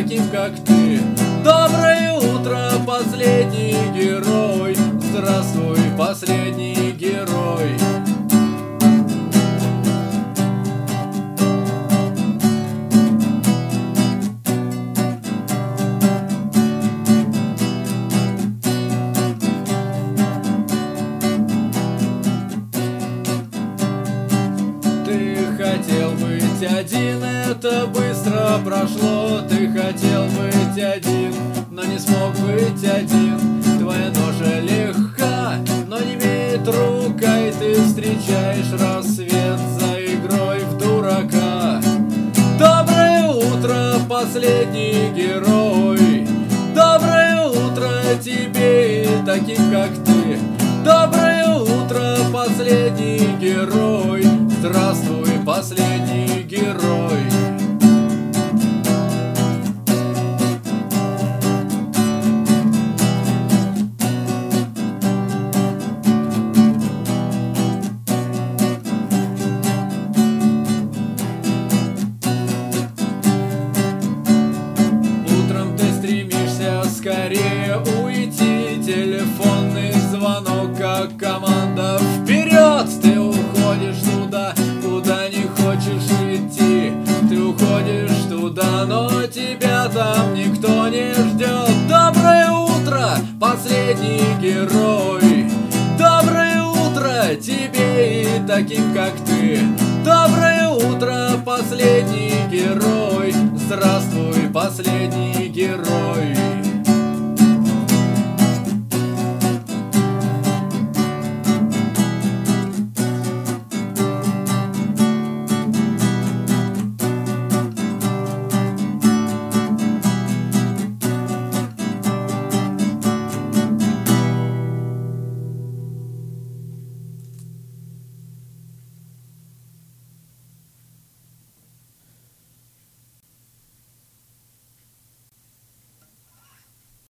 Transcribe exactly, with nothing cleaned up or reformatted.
таким, как ты. Доброе утро, последний герой. Здравствуй, последний герой. Хотел быть один, это быстро прошло. Ты хотел быть один, но не смог быть один. Твоя ноша легка, но не имеет рука, и ты встречаешь рассвет за игрой в дурака. Доброе утро, последний герой. Доброе утро тебе и таким, как ты. Доброе утро, последний герой. Здравствуй, последний герой. Утром ты стремишься скорее уйти. Телефонный звонок, как команда вперед. Ты уходишь туда, куда не хочешь идти. Ты уходишь туда, но тебя там никто не ждет. Доброе утро, последний герой. Доброе утро тебе и таким, как ты. Доброе утро, последний герой. Здравствуй, последний герой.